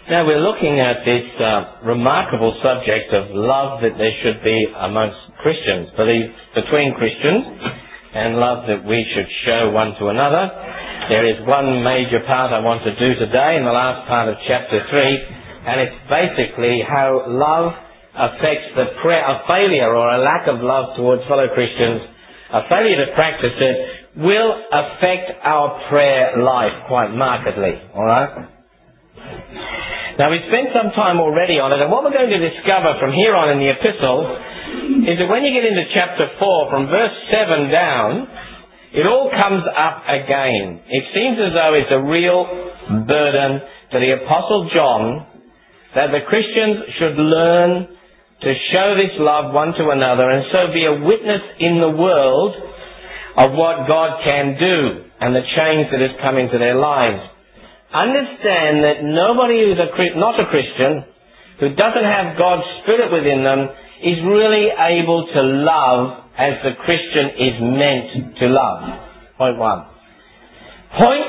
Now we're looking at this remarkable subject of love that there should be amongst Christians, between Christians, and love that we should show one to another. There is one major part I want to do today in the last part of chapter 3, and it's basically how love affects a failure or a lack of love towards fellow Christians, a failure to practice it, will affect our prayer life quite markedly. Alright? Now we've spent some time already on it, and what we're going to discover from here on in the epistle is that when you get into chapter 4, from verse 7 down, it all comes up again. It seems as though it's a real burden to the Apostle John that the Christians should learn to show this love one to another, and so be a witness in the world of what God can do and the change that has come into their lives. Understand that nobody who's not a Christian, who doesn't have God's Spirit within them, is really able to love as the Christian is meant to love. Point 1. Point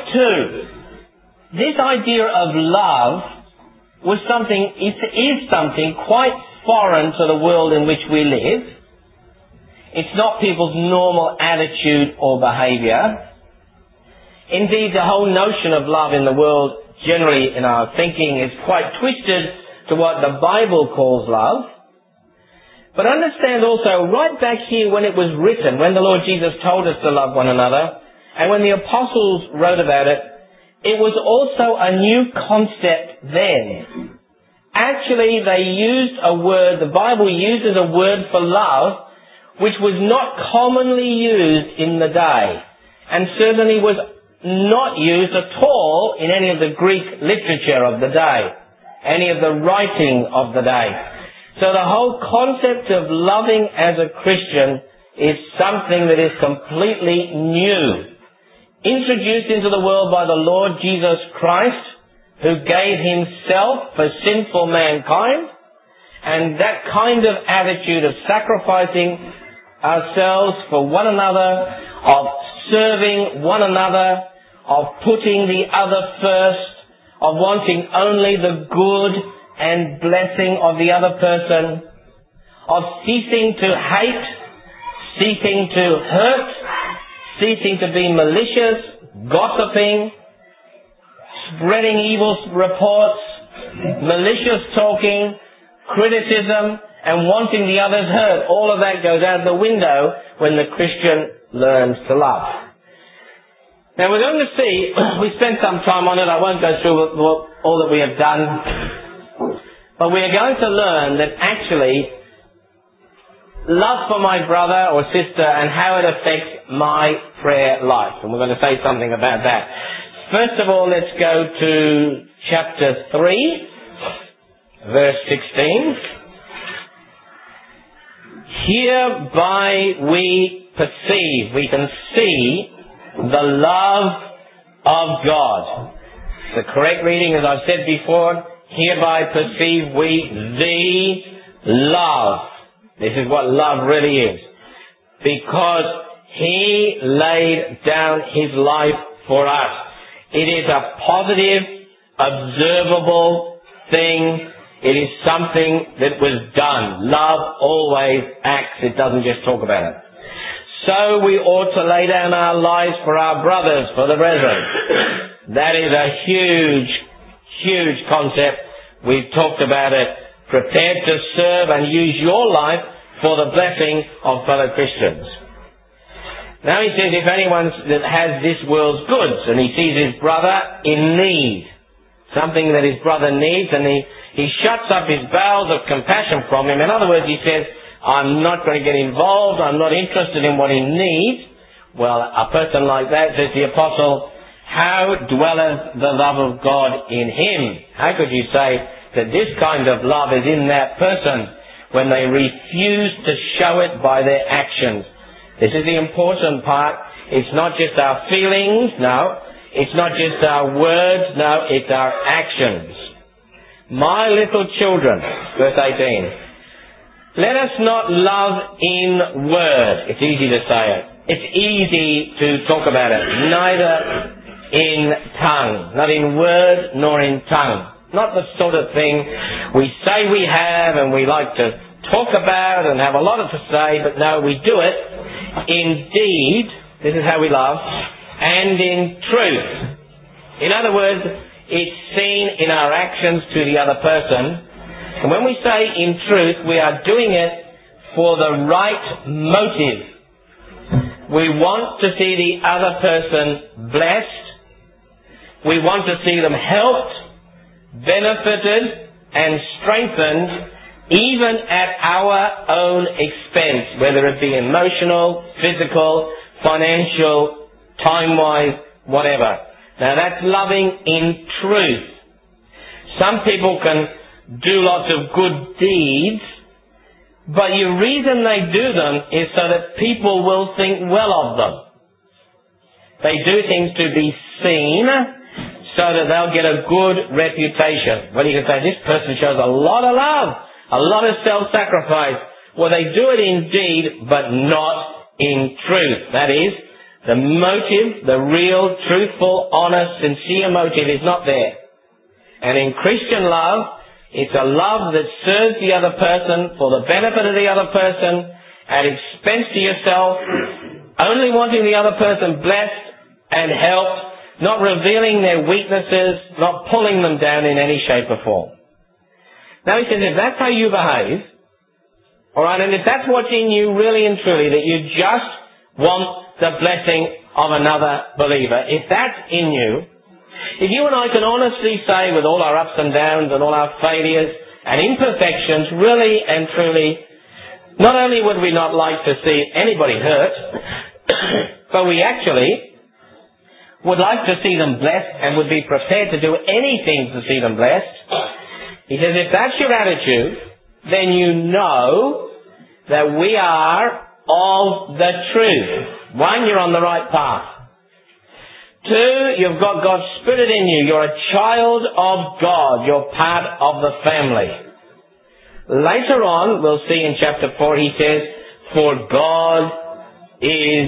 2. This idea of love is something quite foreign to the world in which we live. It's not people's normal attitude or behaviour. Indeed, the whole notion of love in the world, generally in our thinking, is quite twisted to what the Bible calls love. But understand also, right back here when it was written, when the Lord Jesus told us to love one another, and when the apostles wrote about it, it was also a new concept then. Actually, they used a word, the Bible uses a word for love, which was not commonly used in the day, and certainly was not used at all in any of the Greek literature of the day, any of the writing of the day. So the whole concept of loving as a Christian is something that is completely new, introduced into the world by the Lord Jesus Christ, who gave himself for sinful mankind, and that kind of attitude of sacrificing ourselves for one another, of serving one another, of putting the other first, of wanting only the good and blessing of the other person, of ceasing to hate, ceasing to hurt, ceasing to be malicious, gossiping, spreading evil reports, malicious talking, criticism, and wanting the others hurt. All of that goes out the window when the Christian learns to love. Now we're going to see, we spent some time on it, I won't go through all that we have done, but we are going to learn that actually love for my brother or sister and how it affects my prayer life. And we're going to say something about that. First of all, let's go to chapter 3, verse 16. Hereby we perceive, we can see the love of God. The correct reading, as I've said before, hereby perceive we the love. This is what love really is. Because he laid down his life for us. It is a positive, observable thing. It is something that was done. Love always acts. It doesn't just talk about it. So we ought to lay down our lives for our brothers, for the brethren. That is a huge, huge concept. We've talked about it. Prepared to serve and use your life for the blessing of fellow Christians. Now he says, if anyone that has this world's goods and he sees his brother in need, something that his brother needs, and he shuts up his bowels of compassion from him. In other words, he says, I'm not going to get involved, I'm not interested in what he needs. Well, a person like that, says the apostle, how dwelleth the love of God in him? How could you say that this kind of love is in that person when they refuse to show it by their actions? This is the important part. It's not just our feelings, no. It's not just our words, no. It's our actions. My little children, verse 18. Let us not love in word. It's easy to say it. It's easy to talk about it. Neither in tongue. Not in word nor in tongue. Not the sort of thing we say we have and we like to talk about and have a lot to say, but no, we do it in deed, this is how we love, and in truth. In other words, it's seen in our actions to the other person. And when we say in truth, we are doing it for the right motive. We want to see the other person blessed. We want to see them helped, benefited, and strengthened, even at our own expense, whether it be emotional, physical, financial, time-wise, whatever. Now that's loving in truth. Some people can do lots of good deeds, but the reason they do them is so that people will think well of them. They do things to be seen so that they'll get a good reputation. Well, you can say, this person shows a lot of love, a lot of self-sacrifice. Well, they do it in deed, but not in truth. That is, the motive, the real, truthful, honest, sincere motive is not there. And in Christian love, it's a love that serves the other person for the benefit of the other person, at expense to yourself, only wanting the other person blessed and helped, not revealing their weaknesses, not pulling them down in any shape or form. Now he says, if that's how you behave, alright, and if that's what's in you really and truly, that you just want the blessing of another believer, if that's in you, if you and I can honestly say with all our ups and downs and all our failures and imperfections, really and truly, not only would we not like to see anybody hurt, but we actually would like to see them blessed and would be prepared to do anything to see them blessed. He says, if that's your attitude, then you know that we are of the truth. One, you're on the right path. Two, you've got God's Spirit in you. You're a child of God. You're part of the family. Later on, we'll see in chapter 4, he says, for God is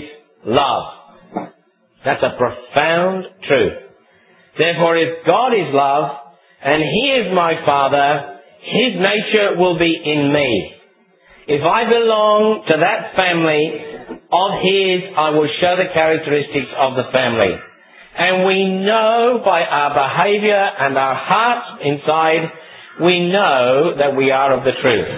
love. That's a profound truth. Therefore, if God is love, and He is my Father, His nature will be in me. If I belong to that family of His, I will show the characteristics of the family. And we know by our behavior and our hearts inside, we know that we are of the truth.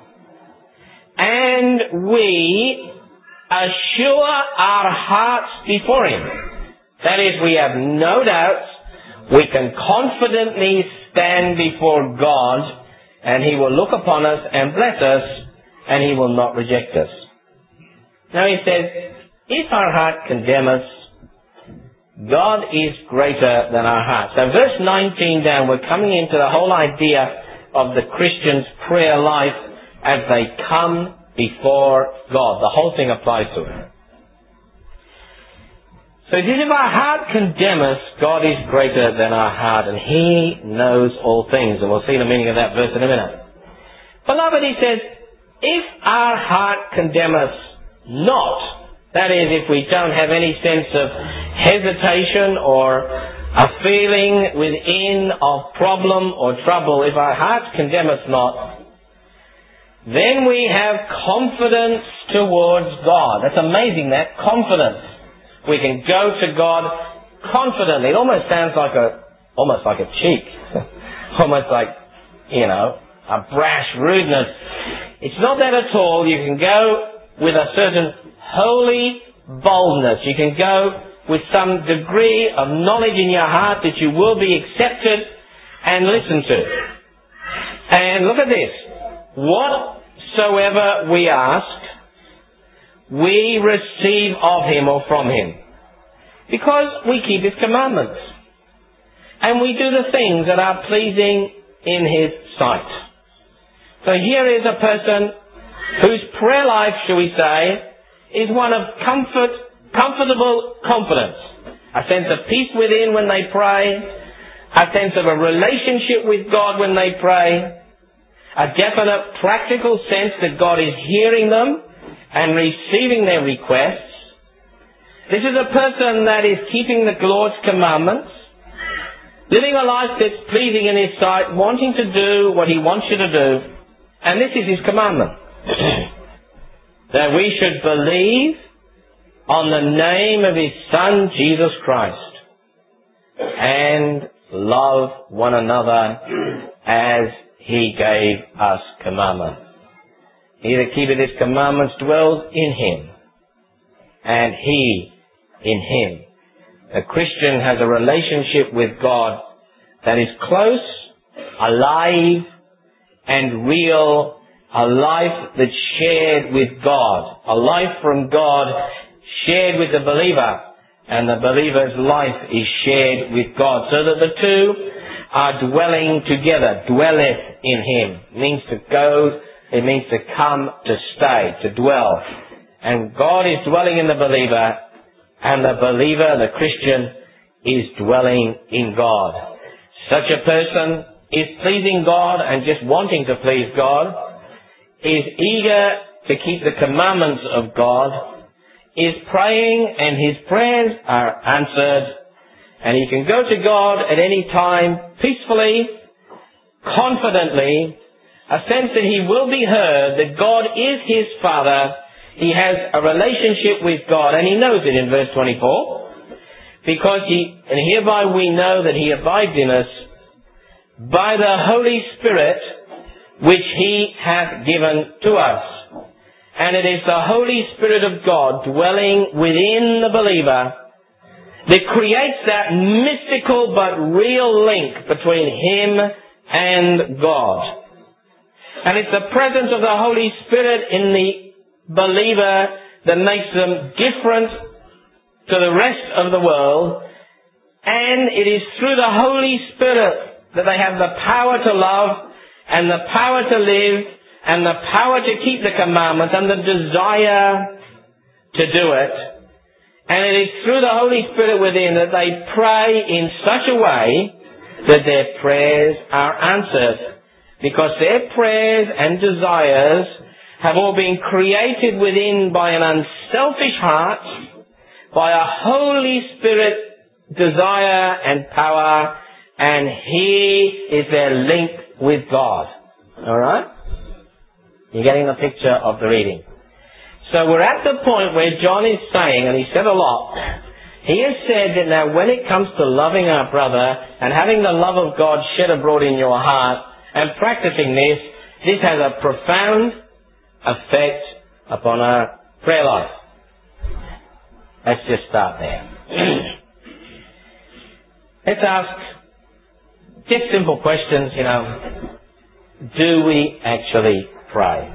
And we assure our hearts before Him. That is, we have no doubts. We can confidently stand before God, and He will look upon us and bless us, and He will not reject us. Now he says, if our heart condemn us, God is greater than our heart. So verse 19 down, we're coming into the whole idea of the Christian's prayer life as they come before God. The whole thing applies to it. So he says, if our heart condemn us, God is greater than our heart, and He knows all things. And we'll see the meaning of that verse in a minute. Beloved, he says, if our heart condemn us not, that is, if we don't have any sense of hesitation or a feeling within of problem or trouble, if our hearts condemn us not, then we have confidence towards God. That's amazing, that confidence. We can go to God confidently. It almost sounds like a cheek. Almost like, a brash rudeness. It's not that at all. You can go with a certain holy boldness. You can go with some degree of knowledge in your heart that you will be accepted and listened to. And look at this. Whatsoever we ask, we receive of Him or from Him, because we keep His commandments and we do the things that are pleasing in His sight. So here is a person whose prayer life, shall we say, is one of comfortable confidence, a sense of peace within when they pray, a sense of a relationship with God when they pray, a definite practical sense that God is hearing them and receiving their requests. This is a person that is keeping the Lord's commandments, Living a life that's pleasing in His sight, wanting to do what He wants you to do. And this is His commandment. That we should believe on the name of His Son, Jesus Christ, and love one another as He gave us commandment. He that keepeth His commandments dwells in Him, and He in Him. A Christian has a relationship with God that is close, alive, and real, a life that's shared with God, a life from God shared with the believer, and the believer's life is shared with God, so that the two are dwelling together. Dwelleth in Him. It means to go, it means to come, to stay, to dwell. And God is dwelling in the believer, and the believer, the Christian, is dwelling in God. Such a person is pleasing God and just wanting to please God, is eager to keep the commandments of God, is praying and his prayers are answered, and he can go to God at any time peacefully, confidently, a sense that he will be heard, that God is his Father. He has a relationship with God, and he knows it in verse 24, because and hereby we know that he abides in us by the Holy Spirit which he hath given to us. And it is the Holy Spirit of God dwelling within the believer that creates that mystical but real link between him and God. And it's the presence of the Holy Spirit in the believer that makes them different to the rest of the world. And it is through the Holy Spirit that they have the power to love and the power to live and the power to keep the commandments and the desire to do it. And it is through the Holy Spirit within that they pray in such a way that their prayers are answered. Because their prayers and desires have all been created within by an unselfish heart, by a Holy Spirit desire and power, and He is their link with God. Alright? You're getting the picture of the reading. So we're at the point where John is saying, and he said a lot, he has said that now when it comes to loving our brother and having the love of God shed abroad in your heart and practicing this, this has a profound effect upon our prayer life. Let's just start there. Let's ask just simple questions, Do we actually pray?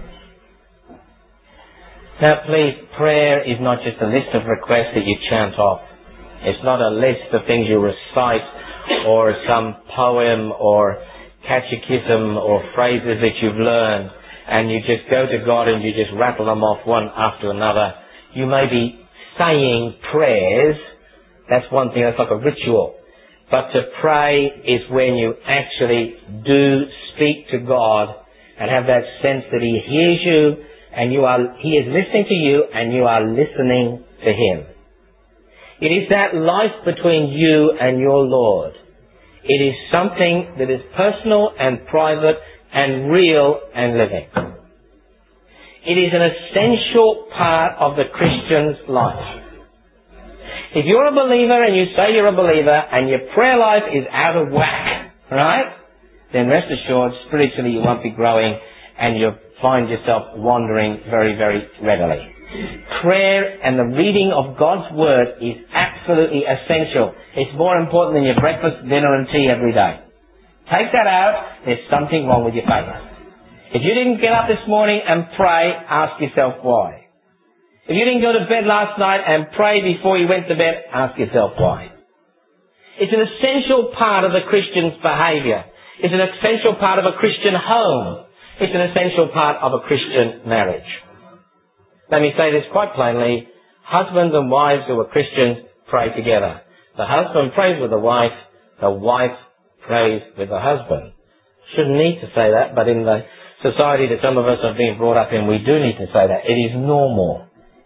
Now please, prayer is not just a list of requests that you chant off. It's not a list of things you recite or some poem or catechism or phrases that you've learned and you just go to God and you just rattle them off one after another. You may be saying prayers. That's one thing. That's like a ritual. But to pray is when you actually do speak to God and have that sense that He hears you and He is listening to you and you are listening to Him. It is that life between you and your Lord. It is something that is personal and private and real and living. It is an essential part of the Christian's life. If you're a believer and you say you're a believer and your prayer life is out of whack, right? Then rest assured, spiritually you won't be growing and you'll find yourself wandering very, very readily. Prayer and the reading of God's Word is absolutely essential. It's more important than your breakfast, dinner and tea every day. Take that out, there's something wrong with your faith. If you didn't get up this morning and pray, ask yourself why. If you didn't go to bed last night and pray before you went to bed, ask yourself why. It's an essential part of the Christian's behaviour. It's an essential part of a Christian home. It's an essential part of a Christian marriage. Let me say this quite plainly. Husbands and wives who are Christians pray together. The husband prays with the wife prays with the husband. Shouldn't need to say that, but in the society that some of us have been brought up in, we do need to say that. It is normal.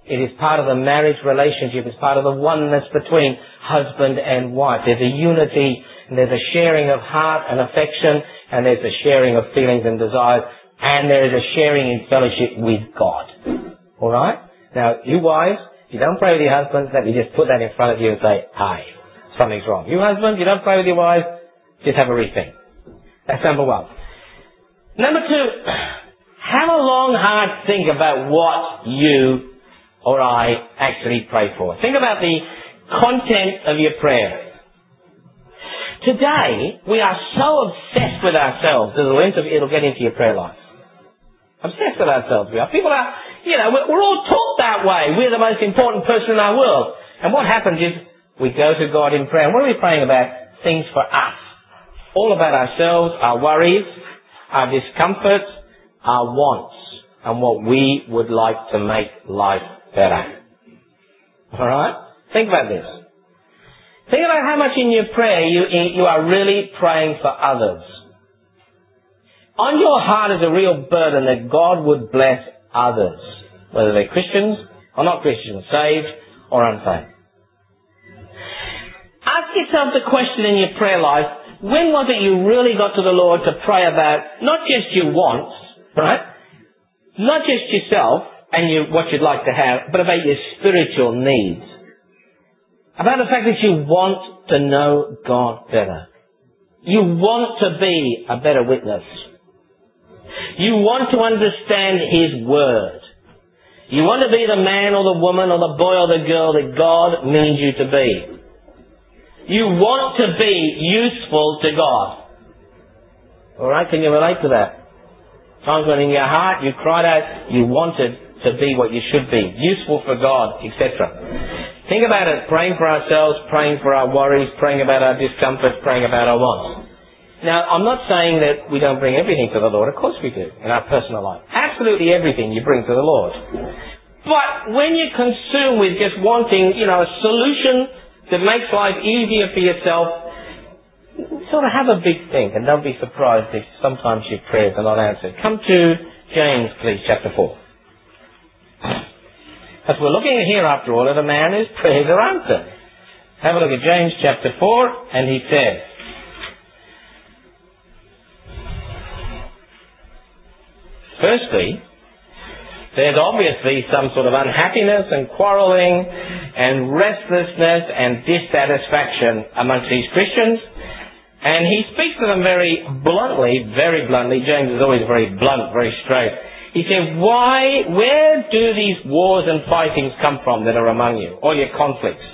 It is part of the marriage relationship. It's part of the oneness between husband and wife. There's a unity, and there's a sharing of heart and affection, and there's a sharing of feelings and desires, and there is a sharing in fellowship with God. Alright? Now, you wives, if you don't pray with your husbands, let me just put that in front of you and say, "Aye, something's wrong." You husbands, you don't pray with your wives, just have a rethink. That's number one. Number two, have a long, hard think about what you or I actually pray for. Think about the content of your prayer. Today, we are so obsessed with ourselves that it'll get into your prayer life. Obsessed with ourselves we are. People are, we're all taught that way. We're the most important person in our world. And what happens is we go to God in prayer. And what are we praying about? Things for us. All about ourselves, our worries, our discomforts, our wants, and what we would like to make life better. Alright? Think about this. Think about how much in your prayer you are really praying for others. On your heart is a real burden that God would bless others, whether they're Christians or not Christians, saved or unsaved. Ask yourself the question in your prayer life, when was it you really got to the Lord to pray about not just your wants, right? Not just yourself and what you'd like to have, but about your spiritual needs. About the fact that you want to know God better. You want to be a better witness. You want to understand His Word. You want to be the man or the woman or the boy or the girl that God means you to be. You want to be useful to God. Alright, can you relate to that? Times when in your heart you cried out, you wanted to be what you should be, useful for God, etc. Think about it, praying for ourselves, praying for our worries, praying about our discomforts, praying about our wants. Now, I'm not saying that we don't bring everything to the Lord. Of course we do, in our personal life. Absolutely everything you bring to the Lord. But when you're consumed with just wanting, a solution that makes life easier for yourself, sort of have a big think, and don't be surprised if sometimes your prayers are not answered. Come to James, please, chapter 4. As we're looking here, after all, at a man whose prayers are answered. Have a look at James chapter 4, and he says, firstly, there's obviously some sort of unhappiness and quarrelling and restlessness and dissatisfaction amongst these Christians. And he speaks to them very bluntly. James is always very blunt, very straight. He said, where do these wars and fightings come from that are among you? All your conflicts.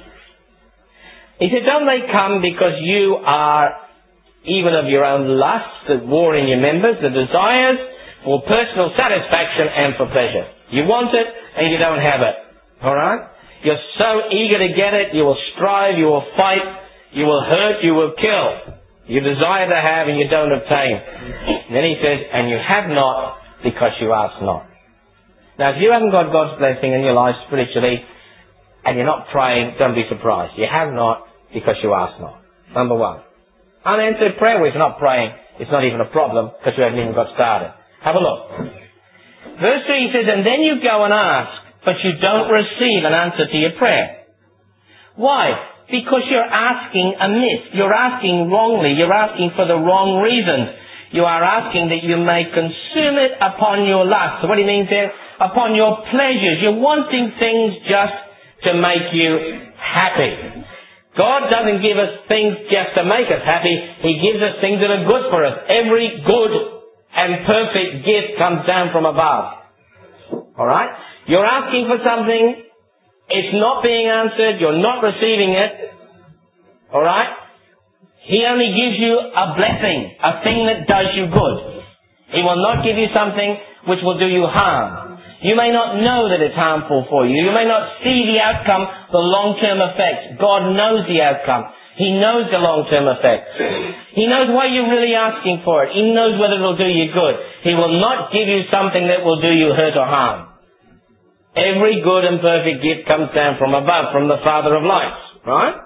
He said, don't they come because you are even of your own lusts that war in your members, the desires for personal satisfaction and for pleasure. You want it and you don't have it. Alright? You're so eager to get it, you will strive, you will fight, you will hurt, you will kill. You desire to have and you don't obtain. And then he says, and you have not because you ask not. Now, if you haven't got God's blessing in your life spiritually and you're not praying, don't be surprised. You have not because you ask not. Number one. Unanswered prayer, if you're not praying, it's not even a problem because you haven't even got started. Have a look. Verse 3 says, and then you go and ask, but you don't receive an answer to your prayer. Why? Because you're asking amiss. You're asking wrongly. You're asking for the wrong reasons. You are asking that you may consume it upon your lust. So what he means there? Upon your pleasures. You're wanting things just to make you happy. God doesn't give us things just to make us happy. He gives us things that are good for us. Every good and perfect gift comes down from above. Alright? You're asking for something. It's not being answered. You're not receiving it. Alright? He only gives you a blessing, a thing that does you good. He will not give you something which will do you harm. You may not know that it's harmful for you. You may not see the outcome, the long-term effects. God knows the outcome. He knows the long-term effects. He knows why you're really asking for it. He knows whether it will do you good. He will not give you something that will do you hurt or harm. Every good and perfect gift comes down from above, from the Father of lights. Right?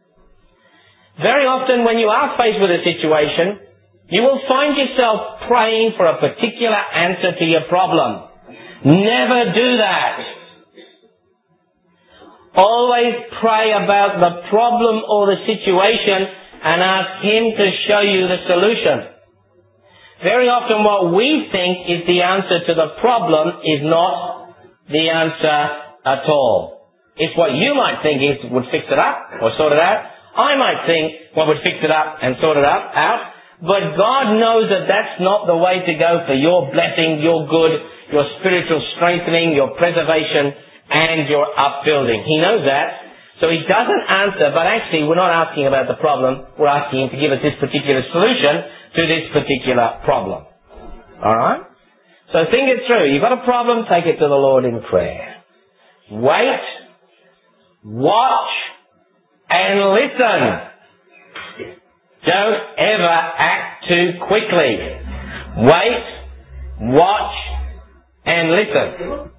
Very often when you are faced with a situation, you will find yourself praying for a particular answer to your problem. Never do that. Always pray about the problem or the situation and ask Him to show you the solution. Very often what we think is the answer to the problem is not the answer at all. If what you might think is would fix it up or sort it out, I might think what would fix it up and sort it out. But God knows that that's not the way to go for your blessing, your good, your spiritual strengthening, your preservation, and your upbuilding. He knows that. So He doesn't answer, but actually we're not asking about the problem. We're asking Him to give us this particular solution to this particular problem. Alright? So think it through. You've got a problem, take it to the Lord in prayer. Wait, watch, and listen. Don't ever act too quickly. Wait, watch, and listen.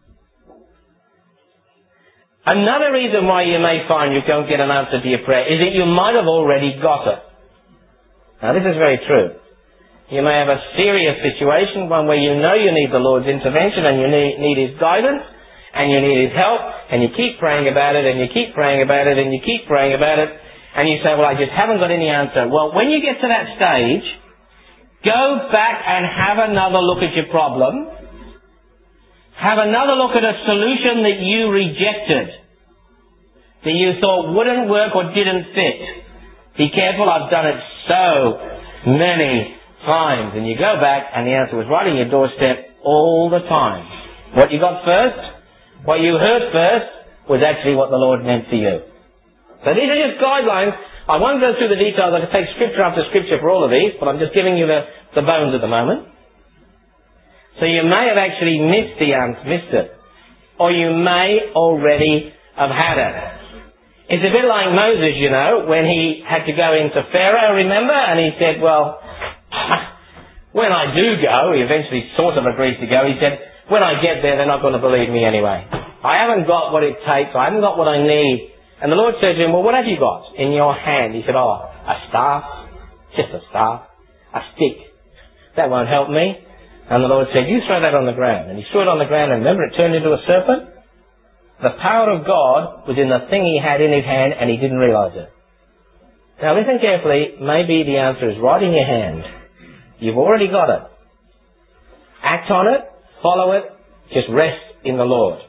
Another reason why you may find you don't get an answer to your prayer is that you might have already got it. Now this is very true. You may have a serious situation, one where you know you need the Lord's intervention and you need His guidance and you need His help, and you keep praying about it and you keep praying about it and you keep praying about it, and you say, well, I just haven't got any answer. Well, when you get to that stage, go back and have another look at your problem. Have another look at a solution that you rejected, that you thought wouldn't work or didn't fit. Be careful, I've done it so many times. And you go back and the answer was right on your doorstep all the time. What you got first, what you heard first, was actually what the Lord meant for you. So these are just guidelines. I won't go through the details. I could take scripture after scripture for all of these, but I'm just giving you the bones at the moment. So you may have actually missed it. Or you may already have had it. It's a bit like Moses, you know, when he had to go into Pharaoh, remember? And he said, well, when I do go, he eventually sort of agrees to go, he said, when I get there, they're not going to believe me anyway. I haven't got what it takes. I haven't got what I need. And the Lord said to him, well, what have you got in your hand? He said, oh, a staff. Just a staff. A stick. That won't help me. And the Lord said, you throw that on the ground. And he threw it on the ground, and remember, it turned into a serpent? The power of God was in the thing he had in his hand, and he didn't realize it. Now listen carefully. Maybe the answer is right in your hand. You've already got it. Act on it. Follow it. Just rest in the Lord.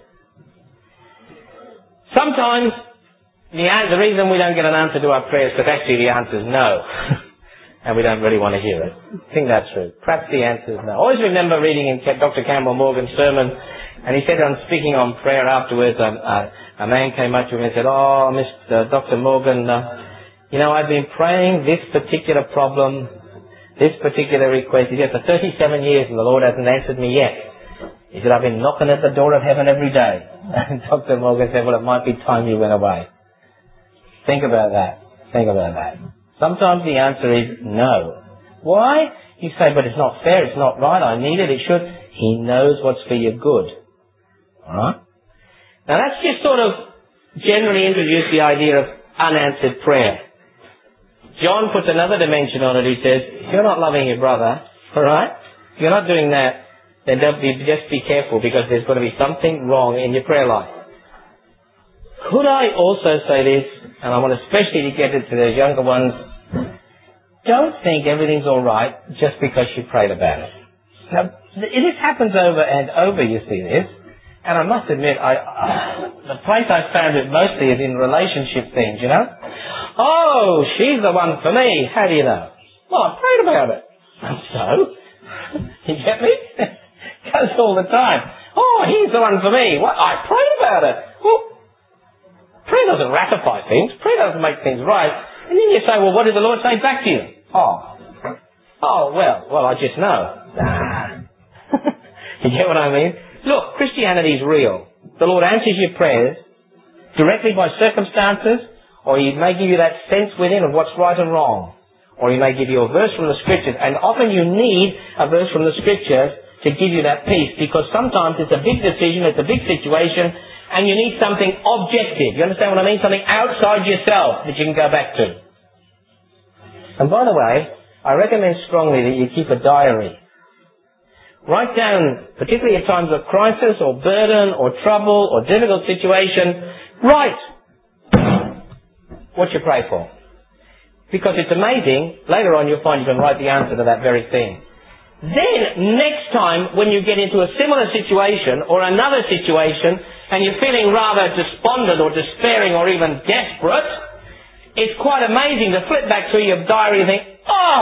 Sometimes the reason we don't get an answer to our prayers is because actually the answer is no. And we don't really want to hear it. I think that's true. Perhaps the answer is no. I always remember reading in Dr. Campbell Morgan's sermon, and he said on speaking on prayer afterwards, a man came up to him and said, oh, Mr. Dr. Morgan, I've been praying this particular problem, this particular request. He said, for 37 years and the Lord hasn't answered me yet. He said, I've been knocking at the door of heaven every day. And Dr. Morgan said, well, it might be time you went away. Think about that. Sometimes the answer is no. Why? You say, but it's not fair, it's not right, I need it should. He knows what's for your good. Alright? Now that's just sort of generally introduced the idea of unanswered prayer. John puts another dimension on it. He says, if you're not loving your brother, alright, if you're not doing that, then just be careful, because there's going to be something wrong in your prayer life. Could I also say this, and I want especially to get it to those younger ones, don't think everything's alright just because you prayed about it. Now, this happens over and over, you see this, and I must admit, the place I've found it mostly is in relationship things, you know? Oh, she's the one for me, how do you know? Well, I prayed about it. So? You get me? It goes all the time. Oh, he's the one for me. What? I prayed about it. Well, prayer doesn't ratify things. Prayer doesn't make things right. And then you say, well, what did the Lord say back to you? Well, I just know. You get what I mean? Look, Christianity is real. The Lord answers your prayers directly by circumstances, or He may give you that sense within of what's right and wrong. Or He may give you a verse from the Scriptures. And often you need a verse from the Scriptures to give you that peace, because sometimes it's a big decision, it's a big situation, and you need something objective. You understand what I mean? Something outside yourself that you can go back to. And by the way, I recommend strongly that you keep a diary. Write down, particularly at times of crisis or burden or trouble or difficult situation, Right. What you pray for. Because it's amazing, later on you'll find you can write the answer to that very thing. Then, next time, when you get into a similar situation or another situation, and you're feeling rather despondent or despairing or even desperate, it's quite amazing to flip back through your diary and think, oh,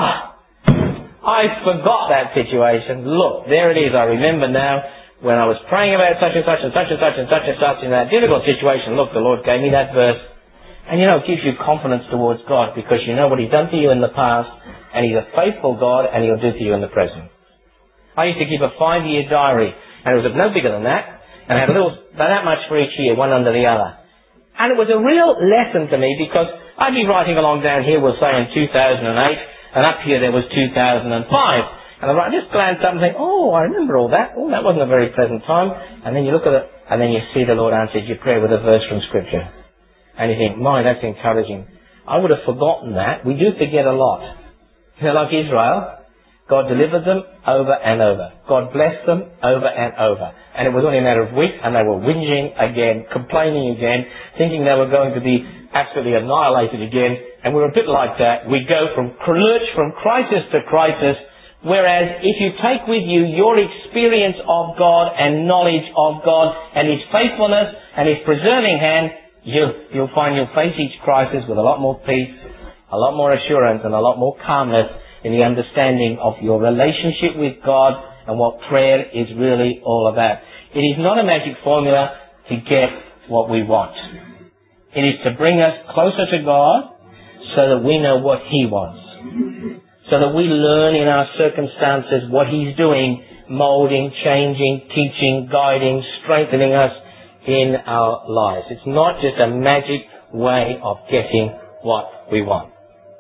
I forgot that situation. Look, there it is. I remember now when I was praying about such and such and such and such and such and such in that difficult situation. Look, the Lord gave me that verse. And it gives you confidence towards God because you know what He's done for you in the past, and He's a faithful God, and He'll do for you in the present. I used to keep a 5-year diary, and it was no bigger than that, and I had about that much for each year, one under the other. And it was a real lesson to me because I'd be writing along down here, we'll say in 2008, and up here there was 2005. And I just glance up and think, oh, I remember all that. Oh, that wasn't a very pleasant time. And then you look at it, and then you see the Lord answered your prayer with a verse from Scripture. And you think, my, that's encouraging. I would have forgotten that. We do forget a lot. Like Israel, God delivered them over and over. God blessed them over and over. And it was only a matter of weeks, and they were whinging again, complaining again, thinking they were going to be absolutely annihilated again. And we're a bit like that. We go from crisis to crisis, whereas if you take with you your experience of God and knowledge of God and His faithfulness and His preserving hand, you'll find you'll face each crisis with a lot more peace, a lot more assurance, and a lot more calmness in the understanding of your relationship with God and what prayer is really all about. It is not a magic formula to get what we want. It is to bring us closer to God so that we know what He wants. So that we learn in our circumstances what He's doing, moulding, changing, teaching, guiding, strengthening us in our lives. It's not just a magic way of getting what we want.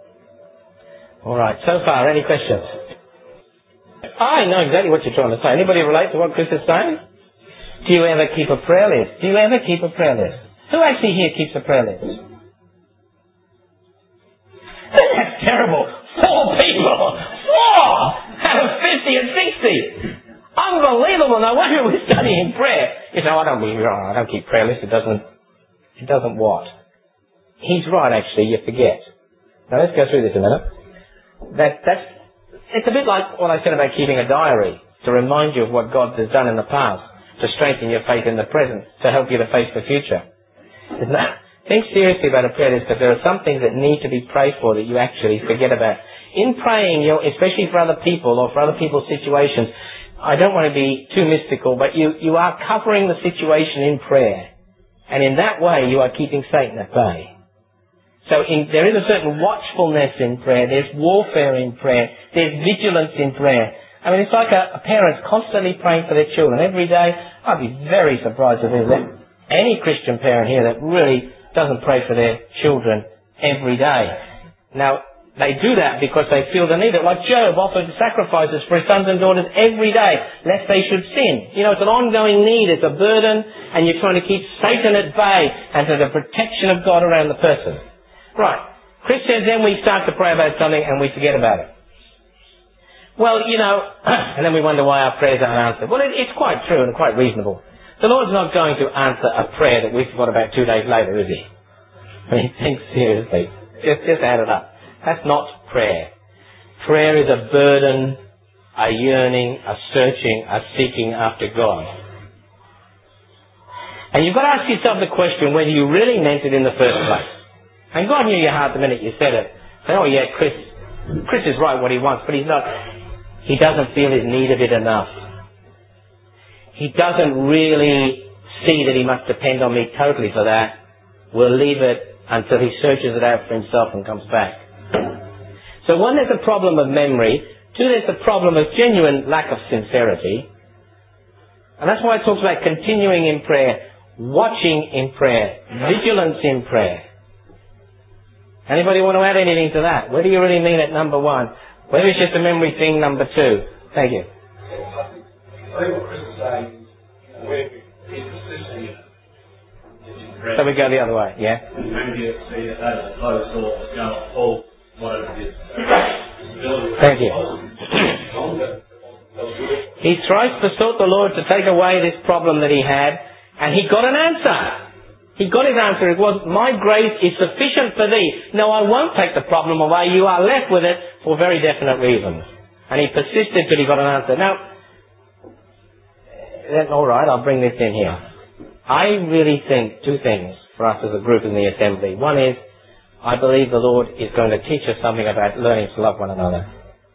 Alright, so far, any questions? I know exactly what you're trying to say. Anybody relate to what Chris is saying? Do you ever keep a prayer list? Do you ever keep a prayer list? Who actually here keeps a prayer list? That's terrible. 4 people! 4! Out of 50 and 60! Unbelievable. No wonder we're studying prayer. I don't keep prayer lists. It doesn't what? He's right, actually. You forget. Now, let's go through this a minute. It's a bit like what I said about keeping a diary, to remind you of what God has done in the past, to strengthen your faith in the present, to help you to face the future. Think seriously about a prayer list, because there are some things that need to be prayed for that you actually forget about. In praying, especially for other people or for other people's situations, I don't want to be too mystical, but you are covering the situation in prayer. And in that way, you are keeping Satan at bay. So there is a certain watchfulness in prayer. There's warfare in prayer. There's vigilance in prayer. I mean, it's like a parent constantly praying for their children every day. I'd be very surprised if there's any Christian parent here that really doesn't pray for their children every day. Now, they do that because they feel the need. Like Job offered sacrifices for his sons and daughters every day, lest they should sin. It's an ongoing need, it's a burden, and you're trying to keep Satan at bay and to the protection of God around the person. Right. Chris says then we start to pray about something and we forget about it. Well, and then we wonder why our prayers aren't answered. Well, it's quite true and quite reasonable. The Lord's not going to answer a prayer that we forgot about 2 days later, is He? I mean, think seriously. Just add it up. That's not prayer. Prayer is a burden, a yearning, a searching, a seeking after God. And you've got to ask yourself the question whether you really meant it in the first place. And God knew your heart the minute you said it. Say, oh yeah, Chris is right what he wants, but he's not. He doesn't feel his need of it enough. He doesn't really see that he must depend on me totally for that. We'll leave it until he searches it out for himself and comes back. So 1, there's a problem of memory. 2, there's a problem of genuine lack of sincerity. And that's why it talks about continuing in prayer, watching in prayer, vigilance in prayer. Anybody want to add anything to that? What do you really mean at number 1? Whether it's just a memory thing, number 2. Thank you. I think what Chris is saying, we're persisting in it. So we go the other way, yeah? Maybe it's see it as a closed door, or whatever it is. Thank you. He thrice besought the Lord to take away this problem that he had, and he got an answer. He got his answer. It was, my grace is sufficient for thee. No, I won't take the problem away. You are left with it for very definite reasons. And he persisted till he got an answer. Now, all right, I'll bring this in here. I really think two things for us as a group in the assembly. One is, I believe the Lord is going to teach us something about learning to love one another.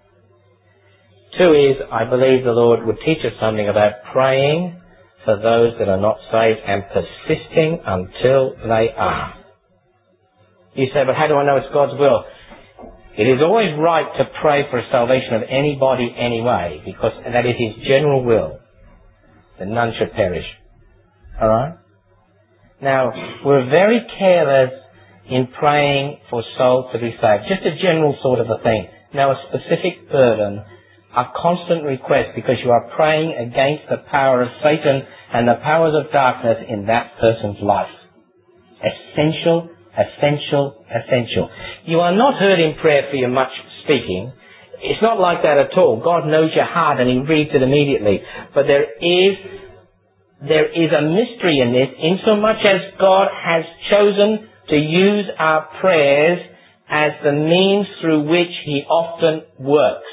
Two is, I believe the Lord would teach us something about praying for those that are not saved and persisting until they are. You say, but how do I know it's God's will? It is always right to pray for the salvation of anybody anyway, because that is His general will, that none should perish. Alright? Now, we're very careless in praying for souls to be saved. Just a general sort of a thing. Now, a specific burden, a constant request, because you are praying against the power of Satan and the powers of darkness in that person's life. Essential, essential, essential. You are not heard in prayer for your much speaking. It's not like that at all. God knows your heart and He reads it immediately. But there is a mystery in this, insomuch as God has chosen to use our prayers as the means through which He often works.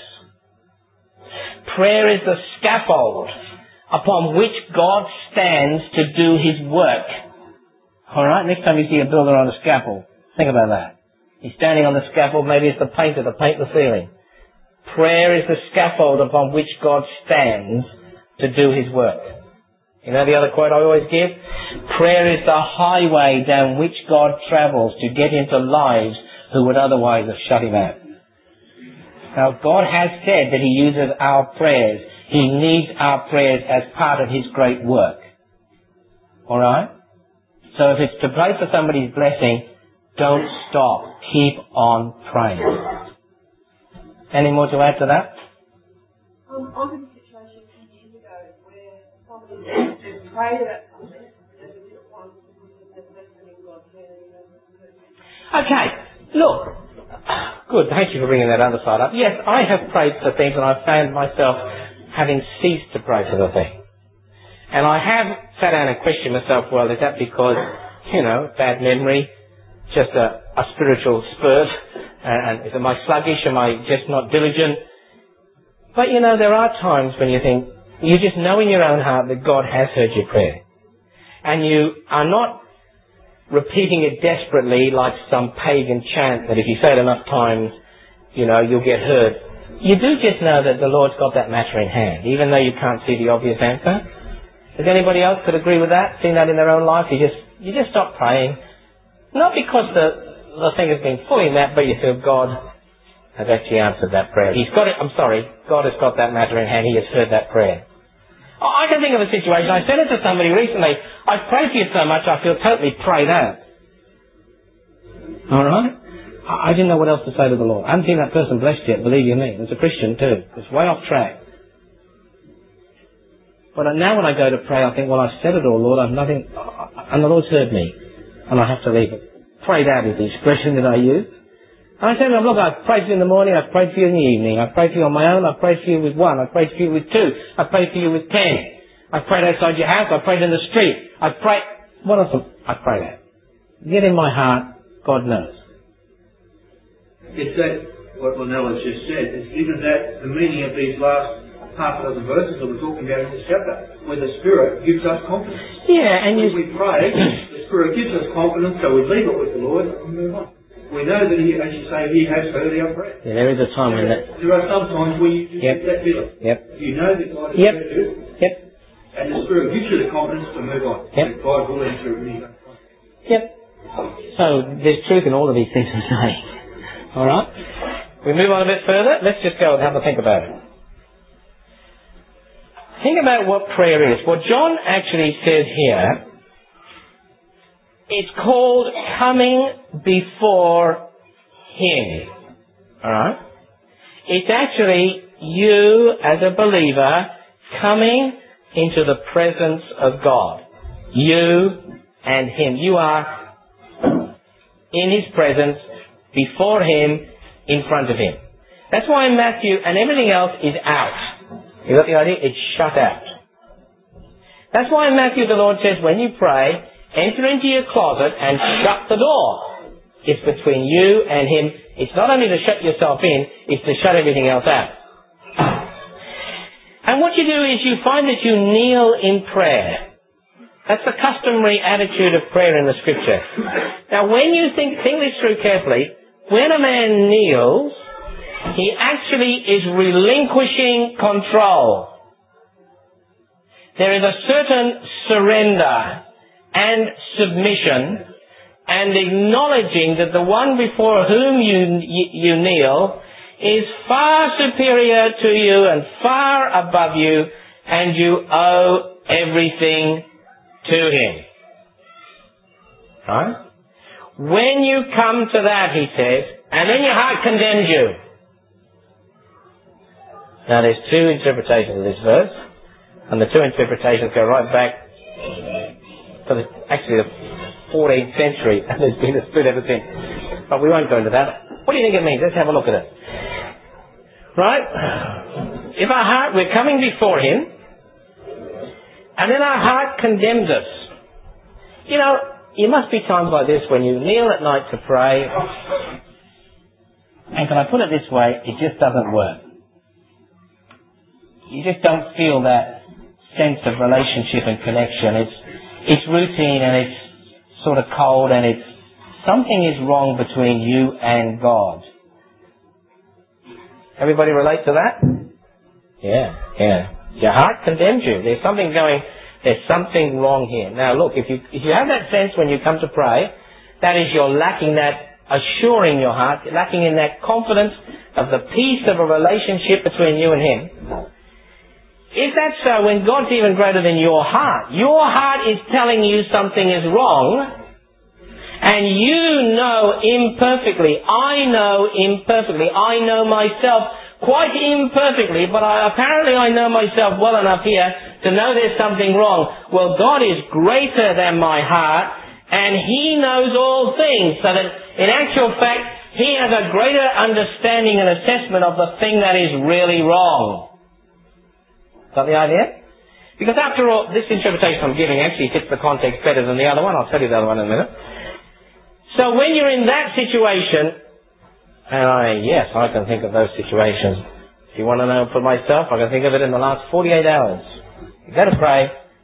Prayer is the scaffold upon which God stands to do His work. Alright, next time you see a builder on a scaffold, think about that. He's standing on the scaffold, maybe it's the painter to paint the ceiling. Prayer is the scaffold upon which God stands to do His work. You know the other quote I always give? Prayer is the highway down which God travels to get into lives who would otherwise have shut Him out. Now, God has said that He uses our prayers. He needs our prayers as part of His great work. Alright? So if it's to pray for somebody's blessing, don't stop. Keep on praying. Any more to add to that? I had a situation a few years ago where somebody prayed about something and it didn't want to have blessing in God's hand. Okay, look. Good, thank you for bringing that other side up. Yes, I have prayed for things and I've found myself having ceased to pray for the thing. And I have sat down and questioned myself, well, is that because, bad memory, just a spiritual spurt, and am I sluggish, am I just not diligent? But there are times when you think, you just know in your own heart that God has heard your prayer. And you are not repeating it desperately like some pagan chant that if you say it enough times, you'll get heard. You do just know that the Lord's got that matter in hand, even though you can't see the obvious answer. Does anybody else could agree with that? Seen that in their own life? You just stop praying. Not because the thing has been fully met, but you feel God has actually answered that prayer. God has got that matter in hand. He has heard that prayer. I can think of a situation. I said it to somebody recently. I've prayed for you so much I feel totally prayed out. Alright? I didn't know what else to say to the Lord. I haven't seen that person blessed yet, believe you me. It's a Christian too. It's way off track. But now when I go to pray, I think, well, I've said it all, Lord. I've nothing... And the Lord's heard me. And I have to leave it. Prayed out is the expression that I use. And I said to him, look, I've prayed for you in the morning, I've prayed for you in the evening, I've prayed for you on my own, I've prayed for you with one, I've prayed for you with two, I've prayed for you with 10. I've prayed outside your house, I've prayed in the street, I've prayed... What else? I've prayed out. Get in my heart, God knows. It's that, what Nell has just said, it's even that the meaning of these last half a dozen verses that we're talking about in this chapter, where the Spirit gives us confidence. Yeah, and when we pray, the Spirit gives us confidence, so we leave it with the Lord and move on. We know that He, as you say, He has heard our prayer. Yeah, there is a time when that... There are some times where you just get that feeling. Yep. You know that God has heard you. Yep. And the Spirit gives you the confidence to move on. Yep. God will answer it. Yep. So, there's truth in all of these things I'm saying. Alright? We move on a bit further. Let's just go and have a think about it. Think about what prayer is. What John actually says here, it's called coming before Him. Alright? It's actually you as a believer coming into the presence of God. You and Him. You are in His presence, before Him, in front of Him. That's why Matthew and everything else is out. You got the idea? It's shut out. That's why in Matthew the Lord says when you pray, enter into your closet and shut the door. It's between you and him. It's not only to shut yourself in, it's to shut everything else out. And what you do is you find that you kneel in prayer. That's the customary attitude of prayer in the Scripture. Now when you think this through carefully, when a man kneels, he actually is relinquishing control. There is a certain surrender and submission and acknowledging that the one before whom you kneel is far superior to you and far above you, and you owe everything to him. Right? When you come to that, he says, and then your heart condemns you. Now there's two interpretations of this verse, and the two interpretations go right back to the 14th century, and there's been a split ever since. But we won't go into that. What do you think it means? Let's have a look at it. Right? If our heart, we're coming before him, and then our heart condemns us. You know, there must be times like this when you kneel at night to pray, and can I put it this way, it just doesn't work. You just don't feel that sense of relationship and connection. It's routine and it's sort of cold, and it's something is wrong between you and God. Everybody relate to that? Yeah. Your heart condemns you. There's something wrong here. Now look, if you have that sense when you come to pray, that is you're lacking that assuring your heart, lacking in that confidence of the peace of a relationship between you and him. If that's so, when God's even greater than your heart is telling you something is wrong, and you know imperfectly, I know myself quite imperfectly, but apparently I know myself well enough here to know there's something wrong. Well, God is greater than my heart, and he knows all things, so that in actual fact, he has a greater understanding and assessment of the thing that is really wrong. Got the idea? Because after all, this interpretation I'm giving actually fits the context better than the other one. I'll tell you the other one in a minute. So when you're in that situation, and I can think of those situations. If you want to know for myself, I can think of it in the last 48 hours. You go to pray,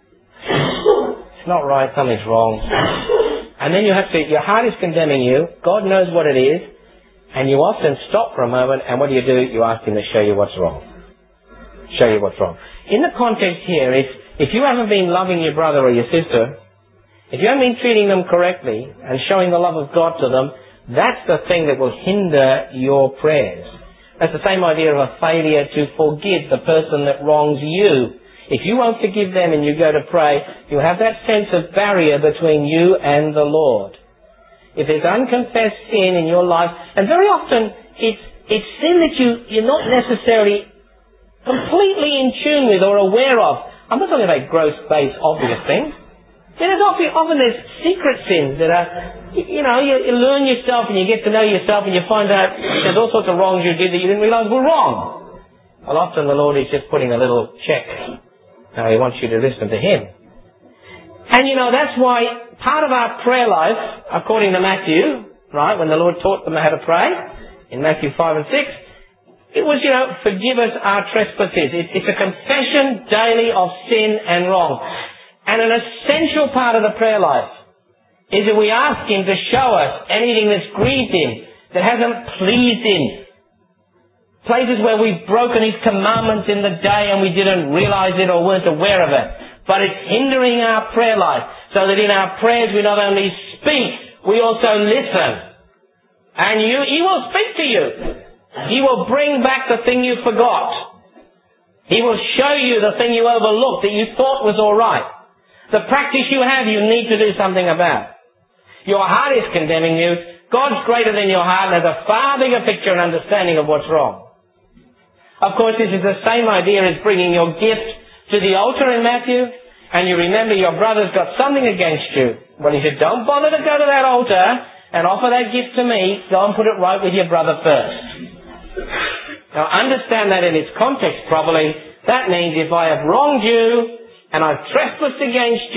it's not right, something's wrong. And then your heart is condemning you, God knows what it is, and you often stop for a moment, and what do? You ask him to show you what's wrong. Show you what's wrong. In the context here, if you haven't been loving your brother or your sister, if you haven't been treating them correctly and showing the love of God to them, that's the thing that will hinder your prayers. That's the same idea of a failure to forgive the person that wrongs you. If you won't forgive them and you go to pray, you have that sense of barrier between you and the Lord. If there's unconfessed sin in your life, and very often it's sin that you're not necessarily completely in tune with or aware of. I'm not talking about gross, base, obvious things. There's often there's secret sins that are, you learn yourself and you get to know yourself and you find out there's all sorts of wrongs you did that you didn't realise were wrong. Well, often the Lord is just putting a little check. Now he wants you to listen to him. And that's why part of our prayer life, according to Matthew, right, when the Lord taught them how to pray, in Matthew 5 and 6, it was, forgive us our trespasses. It's a confession daily of sin and wrong. And an essential part of the prayer life is that we ask him to show us anything that's grieved him, that hasn't pleased him. Places where we've broken his commandments in the day and we didn't realize it or weren't aware of it. But it's hindering our prayer life, so that in our prayers we not only speak, we also listen. And he will speak to you. He will bring back the thing you forgot. He will show you the thing you overlooked that you thought was all right. The practice you have, you need to do something about. Your heart is condemning you. God's greater than your heart and has a far bigger picture and understanding of what's wrong. Of course, this is the same idea as bringing your gift to the altar in Matthew, and you remember your brother's got something against you. Well, he said, don't bother to go to that altar and offer that gift to me. Go and put it right with your brother first. Now, understand that in its context properly. That means if I have wronged you, and I've trespassed against you,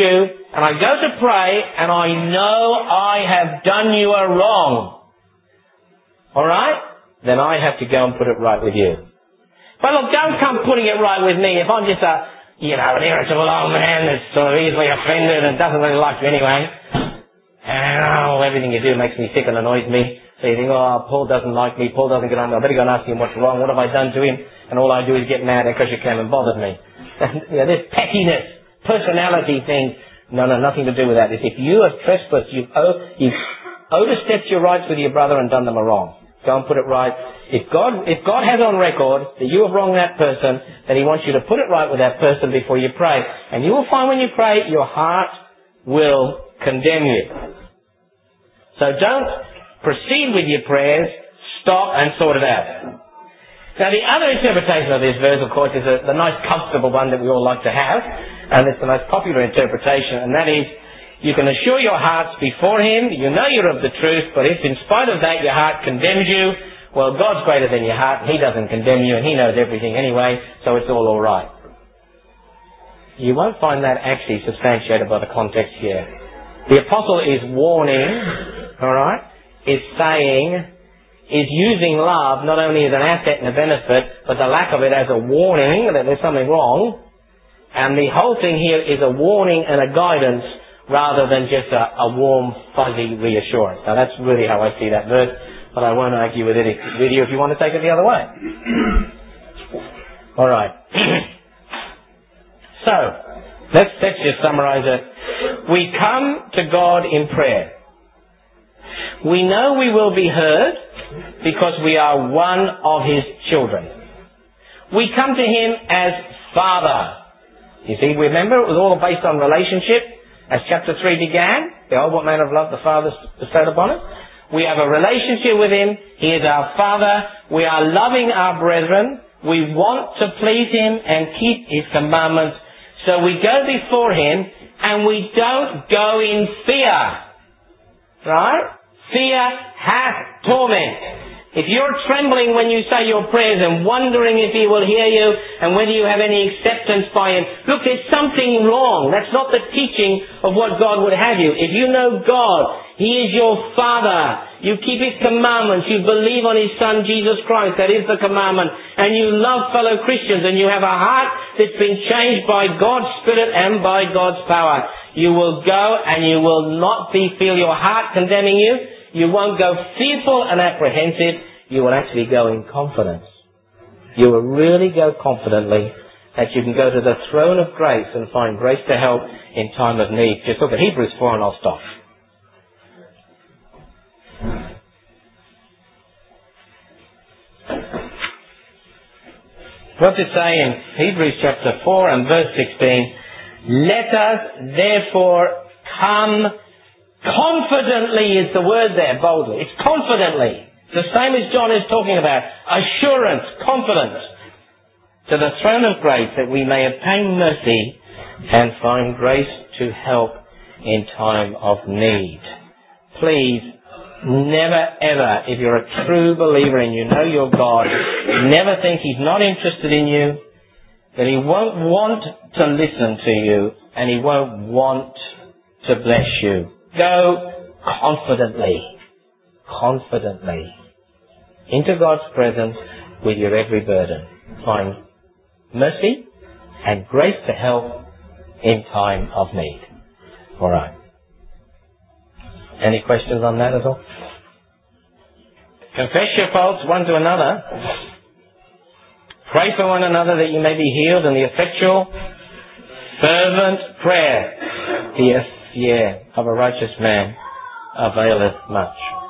and I go to pray, and I know I have done you a wrong, alright? Then I have to go and put it right with you. But look, don't come putting it right with me if I'm just an irritable old man that's sort of easily offended and doesn't really like you anyway. And everything you do makes me sick and annoys me. So you think, Paul doesn't like me, Paul doesn't get on me, I better go and ask him what's wrong, what have I done to him? And all I do is get mad because you came and bothered me. This pettiness, personality thing, no, nothing to do with that. It's if you have trespassed, you've overstepped your rights with your brother and done them wrong. Go and put it right. If God has on record that you have wronged that person, then He wants you to put it right with that person before you pray. And you will find when you pray, your heart will condemn you. So don't proceed with your prayers. Stop and sort it out. Now the other interpretation of this verse, of course, is the nice comfortable one that we all like to have. And it's the most popular interpretation, and that is, you can assure your hearts before Him, you know you're of the truth, but if in spite of that your heart condemns you, well, God's greater than your heart, and He doesn't condemn you, and He knows everything anyway, so it's all right. You won't find that actually substantiated by the context here. The apostle is warning, alright, is using love not only as an asset and a benefit, but the lack of it as a warning that there's something wrong. And the whole thing here is a warning and a guidance rather than just a warm, fuzzy reassurance. Now that's really how I see that verse, but I won't argue with you if you want to take it the other way. Alright. So, let's just summarize it. We come to God in prayer. We know we will be heard because we are one of His children. We come to Him as Father. You see, remember, it was all based on relationship, as chapter 3 began. Behold, what manner of love the Father bestowed upon us. We have a relationship with Him. He is our Father. We are loving our brethren. We want to please Him and keep His commandments. So we go before Him, and we don't go in fear. Right? Fear hath torment. If you're trembling when you say your prayers and wondering if He will hear you and whether you have any acceptance by Him, look, there's something wrong. That's not the teaching of what God would have you. If you know God, He is your Father. You keep His commandments. You believe on His Son, Jesus Christ. That is the commandment. And you love fellow Christians and you have a heart that's been changed by God's Spirit and by God's power. You will go and you will not feel your heart condemning you. You won't go fearful and apprehensive. You will actually go in confidence. You will really go confidently that you can go to the throne of grace and find grace to help in time of need. Just look at Hebrews 4 and I'll stop. What's it say in Hebrews chapter 4 and verse 16? Let us therefore come confidently, is the word there, boldly. It's confidently. It's the same as John is talking about. Assurance, confidence. To the throne of grace that we may obtain mercy and find grace to help in time of need. Please, never ever, if you're a true believer and you know your God, never think He's not interested in you, that He won't want to listen to you, and He won't want to bless you. Go confidently into God's presence with your every burden. Find mercy and grace to help in time of need. Alright. Any questions on that at all? Confess your faults one to another. Pray for one another that you may be healed, and the effectual, fervent prayer of a righteous man availeth much.